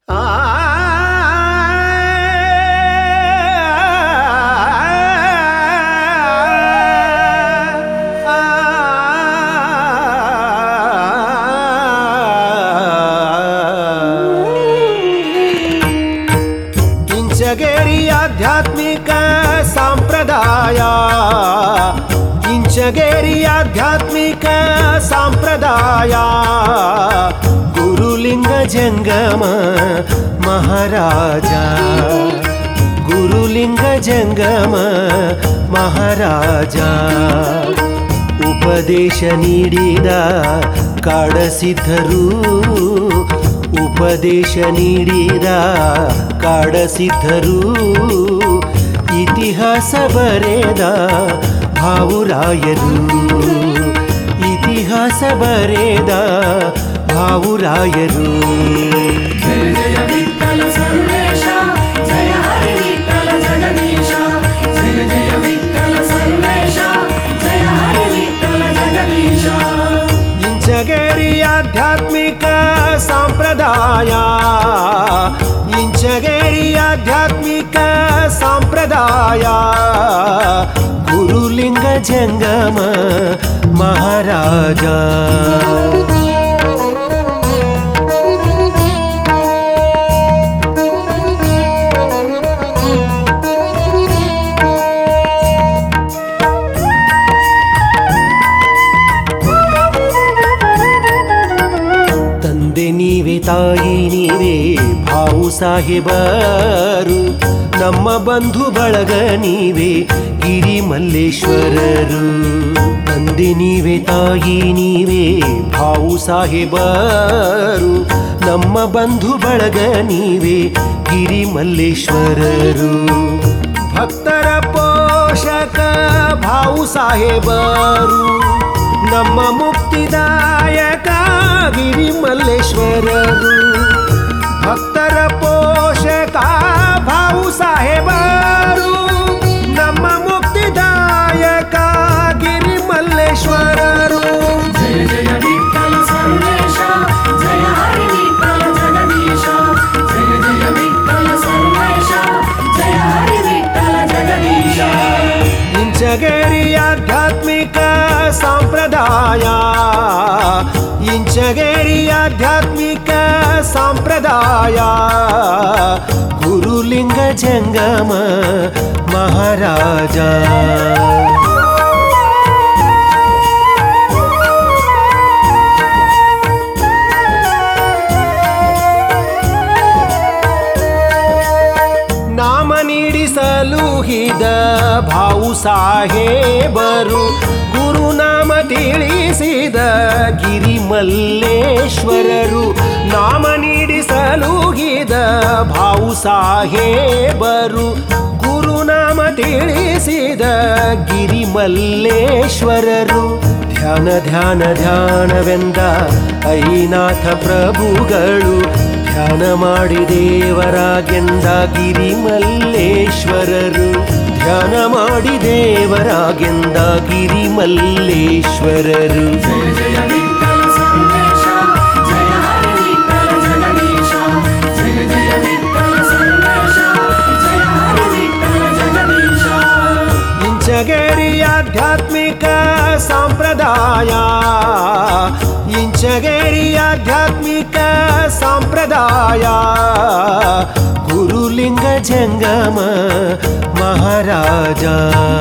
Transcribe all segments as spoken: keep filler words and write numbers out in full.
ಇಂಚಗೇರಿ ಆಧ್ಯಾತ್ಮಿಕ ಸಂಪ್ರದಾಯ ಇಂಚಗೇರಿ ಆಧ್ಯಾತ್ಮಿಕ ಸಂಪ್ರದಾಯ ಗುರುಲಿಂಗ ಜಂಗಮ ಮಹಾರಾಜ ಗುರುಲಿಂಗ ಜಂಗಮ ಮಹಾರಾಜ ಉಪದೇಶ ನೀಡಿದ ಕಾಡಸಿದ್ಧರು ಉಪದೇಶ ನೀಡಿದ ಕಾಡಸಿದ್ಧರು ಇತಿಹಾಸ ಬರೆದ ಭಾವುರಾಯರು ಇತಿಹಾಸ ಬರೆದ ಭಾವುರಾಯರು ಜಯ ಜಯ ವಿಠ್ಠಲ ಸರ್ವೇಶ ಜಯ ಹರಿ ವಿಠ್ಠಲ ಜಗದೀಶ ಜಯ ಜಯ ವಿಠ್ಠಲ ಸರ್ವೇಶ ಜಯ ಹರಿ ವಿಠ್ಠಲ ಜಗದೀಶ ಇಂಚಗೇರಿ ಆಧ್ಯಾತ್ಮಿಕ ಸಂಪ್ರದಾಯ ಇಂಚಗೇರಿ ಆಧ್ಯಾತ್ಮಿಕ ಸಂಪ್ರದಾಯ ಗುರುಲಿಂಗ ಜಂಗಮ ಮಹಾರಾಜ ತಂದೆ ನೀವೇ ತಾಯಿ ನೀವೇ ಭಾವು ಸಾಹೇಬರು ನಮ್ಮ ಬಂಧು ಬಳಗ ನೀವೇ ಗಿರಿ ಮಲ್ಲೇಶ್ವರರು ತಂದೆ ನೀವೇ ತಾಯಿ ನೀವೇ ಭಾವು ಸಾಹೇಬರು ನಮ್ಮ ಬಂಧು ಬಳಗ ನೀವೇ ಗಿರಿ ಮಲ್ಲೇಶ್ವರರು ಭಕ್ತರ ಪೋಷಕ ಭಾವು ಸಾಹೇಬರು ನಮ್ಮ ಮುಕ್ತಿದಾಯಕ ಗಿರಿ ಮಲ್ಲೇಶ್ವರರು ಭಕ್ತರ ಪೋಷಕ ಭಾವು ಸಾಹೇಬರು ನಮ್ಮ ಮುಕ್ತಿದಾಯಕ ಗಿರಿ ಮಲ್ಲೇಶ್ವರರು ಜಯ ಜಯ ವಿಠ್ಠಲ ಸರ್ವೇಶ ಜಯ ಹರಿ ವಿಠ್ಠಲ ಜಗದೀಶ ಜಯ ಜಯ ವಿಠ್ಠಲ ಸರ್ವೇಶ ಜಯ ಹರಿ ವಿಠ್ಠಲ ಜಗದೀಶ ಇಂಚಗೇರಿ ಆಧ್ಯಾತ್ಮಿಕ ಸಂಪ್ರದಾಯ ಇಂಚಗೇರಿ ಆಧ್ಯಾತ್ಮಿಕ ಸಂಪ್ರದಾಯ ಗುರುಲಿಂಗ ಜಂಗಮ ಮಹಾರಾಜ ನಾಮ ನೀಡಿಸಲುಹಿದ ಭಾವು ಸಾಹೇಬರು ಗುರುನಾಮ ತಿಳಿಸಿದ ಗಿರಿ ಮಲ್ಲೇಶ್ವರರು ನಾಮ ನೀಡಿಸಲುಹಿದ ಭಾವು ಸಾಹೇಬರು ಗುರುನಾಮ ತಿಳಿಸಿದ ಗಿರಿ ಮಲ್ಲೇಶ್ವರರು ಧ್ಯಾನ ಧ್ಯಾನ ಧ್ಯಾನವೆಂದ ಐನಾಥ ಪ್ರಭುಗಳು ಧ್ಯಾನ ಮಾಡಿ ದೇವರಾಗೆಂದ ಗಿರಿ ಮಲ್ಲೇಶ್ವರರು ಧ್ಯಾನ ಮಾಡಿ ದೇವರಾಗೆಂದ ಗಿರಿ ಮಲ್ಲೇಶ್ವರರು ಜಯ ಜಯ ವಿಠ್ಠಲ ಸರ್ವೇಶ ಜಯ ಹರಿ ವಿಠ್ಠಲ ಜಗದೀಶ ಜಯ ಜಯ ವಿಠ್ಠಲ ಸರ್ವೇಶ ಜಯ ಹರಿ ವಿಠ್ಠಲ ಜಗದೀಶ ಇಂಚಗೇರಿ ಆಧ್ಯಾತ್ಮಿಕ ಸಂಪ್ರದಾಯ ಇಂಚಗೇರಿ ಆಧ್ಯಾತ್ಮಿಕ ಸಂಪ್ರದಾಯ ಗುರುಲಿಂಗ ಜಂಗಮ ಮಹಾರಾಜ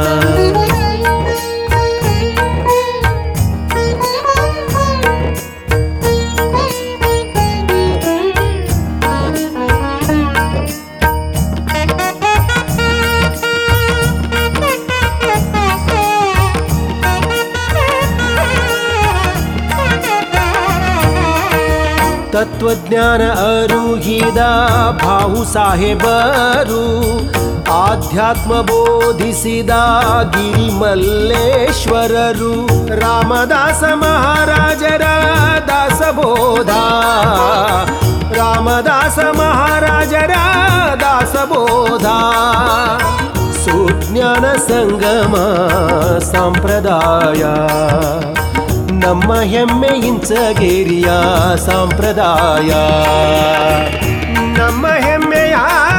ತತ್ವಜ್ಞಾನ ಅರುಹಿದ ಭಾವು ಸಾಹೇಬರು ಆಧ್ಯಾತ್ಮ ಬೋಧಿಸಿದ ಗಿರಿ ಮಲ್ಲೇಶ್ವರರು ರಾಮದಾಸ ಮಹಾರಾಜರ ದಾಸಬೋಧ ರಾಮದಾಸ ಮಹಾರಾಜರ ದಾಸಬೋಧ ಸುಜ್ಞಾನ ಸಂಗಮ ಸಂಪ್ರದಾಯ ನಮ್ಮ ಹೆಮ್ಮೆ ಇಂಚಗೇರಿಯ ಸಂಪ್ರದಾಯ ನಮ್ಮ ಹೆಮ್ಮೆಯ